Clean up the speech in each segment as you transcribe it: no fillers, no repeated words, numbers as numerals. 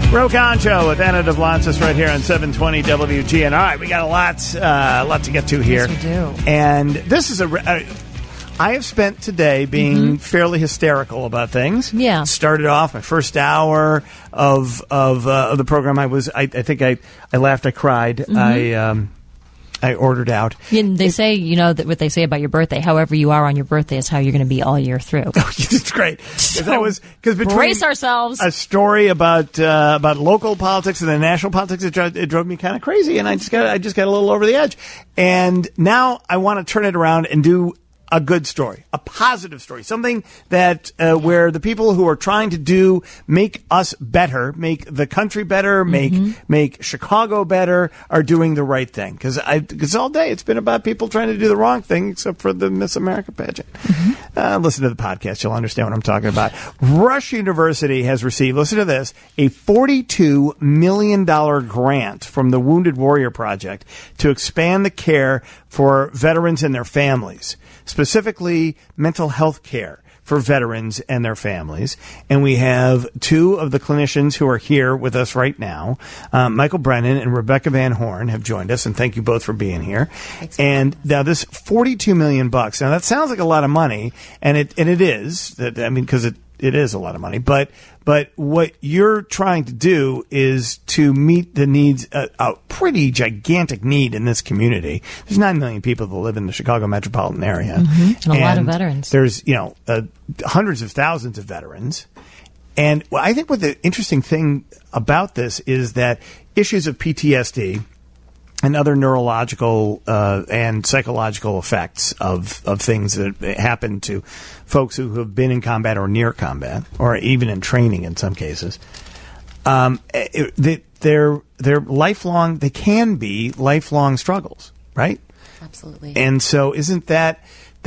Rokan Show with Anna DeBlancis right here on 720 WGN. All right, we got a lot to get to here. Yes, we do. And this is I have spent today being fairly hysterical about things. Yeah. Started off my first hour of the program. I think I laughed, I cried, I ordered out. And they say, that what they say about your birthday, however you are on your birthday is how you're going to be all year through. It's great. So brace ourselves. A story about local politics and then national politics, it drove me kind of crazy, and I just got a little over the edge. And now I want to turn it around and do a good story, a positive story, something that where the people who are trying to make us better, make the country better, make Chicago better, are doing the right thing. Because all day it's been about people trying to do the wrong thing, except for the Miss America pageant. Listen to the podcast; you'll understand what I'm talking about. Rush University has received, listen to this, a $42 million grant from the Wounded Warrior Project to expand the care for veterans and their families. Specifically, mental health care for veterans and their families. And we have two of the clinicians who are here with us right now. Michael Brennan and Rebecca Van Horn have joined us, and thank you both for being here. And now this $42 million, now that sounds like a lot of money, and it is, because it is a lot of money, but what you're trying to do is to meet the needs, a pretty gigantic need in this community. There's 9 million people that live in the Chicago metropolitan area. And a lot of veterans. There's, hundreds of thousands of veterans. And I think what the interesting thing about this is that issues of PTSD and other neurological and psychological effects of things that happen to folks who have been in combat or near combat, or even in training in some cases, they're lifelong. They can be lifelong struggles, right? Absolutely. And so, isn't that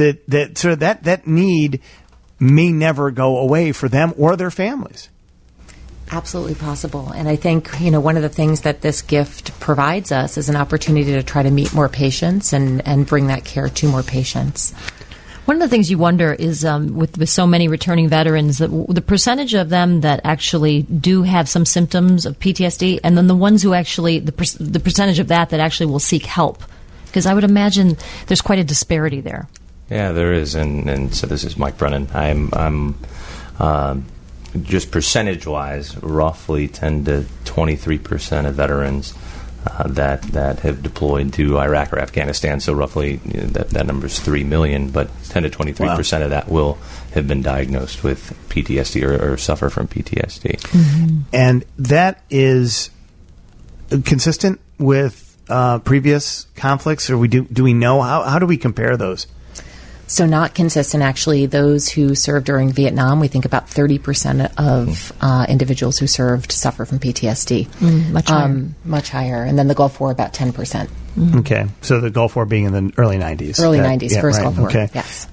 need may never go away for them or their families? Absolutely possible. And I think, one of the things that this gift provides us is an opportunity to try to meet more patients and bring that care to more patients. One of the things you wonder is with so many returning veterans, the percentage of them that actually do have some symptoms of PTSD, and then the ones who actually, the percentage of that actually will seek help. Because I would imagine there's quite a disparity there. Yeah, there is. And so this is Mike Brennan. I'm just percentage-wise, roughly 10 to 23% of veterans that have deployed to Iraq or Afghanistan. So roughly that number is 3 million, but 10 to 23% of that will have been diagnosed with PTSD or suffer from PTSD. And that is consistent with previous conflicts, or do we know how do we compare those? So not consistent, actually. Those who served during Vietnam, we think about 30% of individuals who served suffer from PTSD. Much higher. Much higher. And then the Gulf War, about 10%. Okay. So the Gulf War being in the early 90s. Early 90s, first right. Gulf War, okay. Yes.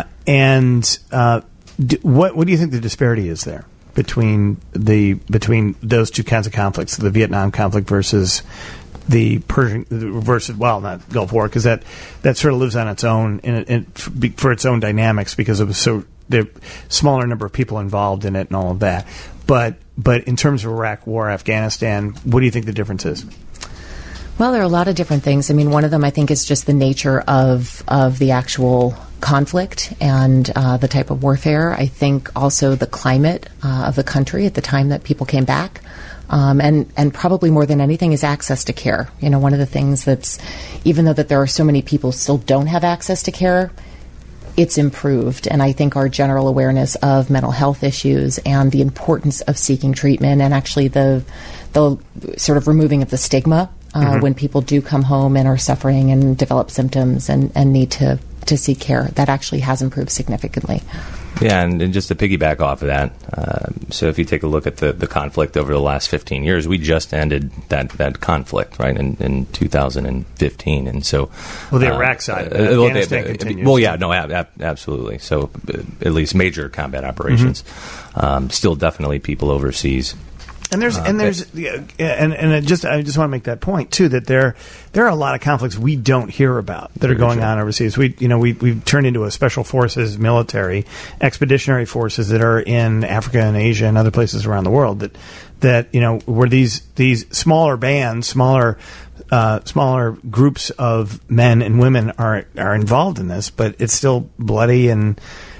What do you think the disparity is there between those two kinds of conflicts, the Vietnam conflict versus the Persian not Gulf War, because that sort of lives on its own for its own dynamics, because it was the smaller number of people involved in it and all of that. But in terms of Iraq War, Afghanistan, what do you think the difference is? Well, there are a lot of different things. I mean, one of them I think is just the nature of the actual conflict and the type of warfare. I think also the climate of the country at the time that people came back. And probably more than anything is access to care. One of the things that's, even though that there are so many people still don't have access to care, it's improved. And I think our general awareness of mental health issues and the importance of seeking treatment, and actually the sort of removing of the stigma when people do come home and are suffering and develop symptoms and need to seek care, that actually has improved significantly. Yeah, and just to piggyback off of that, so if you take a look at the conflict over the last 15 years, we just ended that conflict, right, in 2015. And so... Well, the Iraq side, Afghanistan continues. Well, yeah, no, absolutely. So at least major combat operations. Still definitely people overseas And I just want to make that point too, that there are a lot of conflicts we don't hear about that are going on overseas. We've turned into a special forces military, expeditionary forces that are in Africa and Asia and other places around the world that where these smaller bands, smaller groups of men and women are involved in this, but it's still bloody and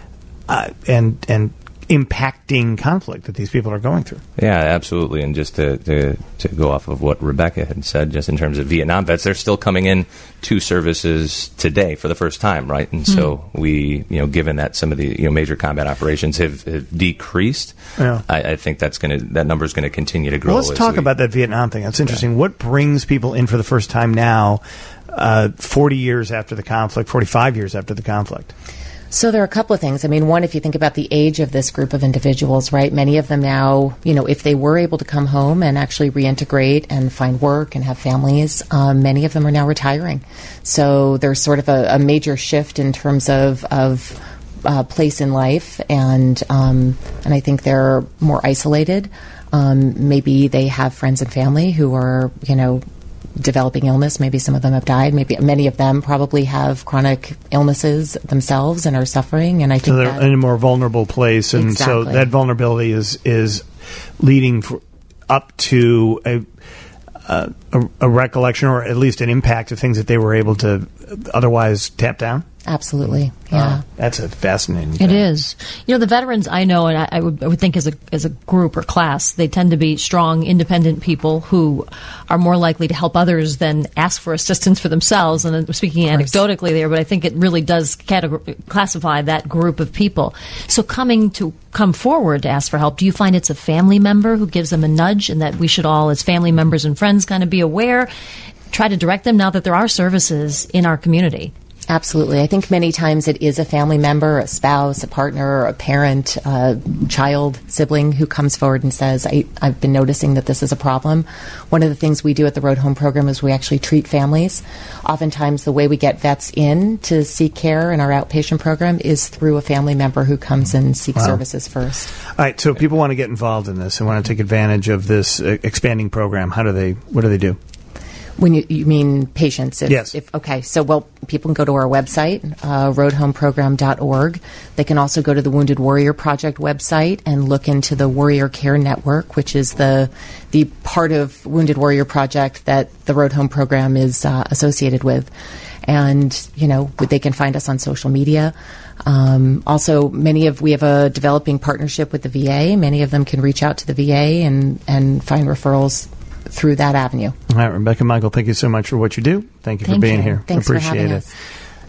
impacting conflict that these people are going through. Yeah, absolutely. And just to go off of what Rebecca had said, just in terms of Vietnam vets, they're still coming in to services today for the first time, right? And so we, given that some of the major combat operations have decreased, I think that number is going to continue to grow. Well, let's talk about that Vietnam thing. That's interesting. Yeah. What brings people in for the first time now, 40 years after the conflict, 45 years after the conflict? So there are a couple of things. I mean, one, if you think about the age of this group of individuals, right, many of them now, if they were able to come home and actually reintegrate and find work and have families, many of them are now retiring. So there's sort of a major shift in terms of place in life, and I think they're more isolated. Maybe they have friends and family who are, developing illness. Maybe some of them have died. Maybe many of them probably have chronic illnesses themselves and are suffering. And I think so they're in a more vulnerable place, and exactly. So that vulnerability is leading up to a recollection, or at least an impact of things that they were able to otherwise tap down. Absolutely, yeah. That's a fascinating thing. It is. The veterans I know, and I would think as a group or class, they tend to be strong, independent people who are more likely to help others than ask for assistance for themselves. And I'm speaking anecdotally there, but I think it really does classify that group of people. So come forward to ask for help, do you find it's a family member who gives them a nudge, and that we should all, as family members and friends, kind of be aware, try to direct them now that there are services in our community? Absolutely. I think many times it is a family member, a spouse, a partner, a parent, a child, sibling who comes forward and says, I've been noticing that this is a problem. One of the things we do at the Road Home program is we actually treat families. Oftentimes the way we get vets in to seek care in our outpatient program is through a family member who comes and seeks services first. All right, so if people want to get involved in this and want to take advantage of this expanding program, what do they do? When you mean patients? Yes. Okay. So, people can go to our website, roadhomeprogram.org. They can also go to the Wounded Warrior Project website and look into the Warrior Care Network, which is the part of Wounded Warrior Project that the Road Home program is associated with. And, they can find us on social media. Also, we have a developing partnership with the VA. Many of them can reach out to the VA and find referrals through that avenue. All right, Rebecca Michael, thank you so much for what you do. Thank you for being here. Thanks Appreciate for having it. us.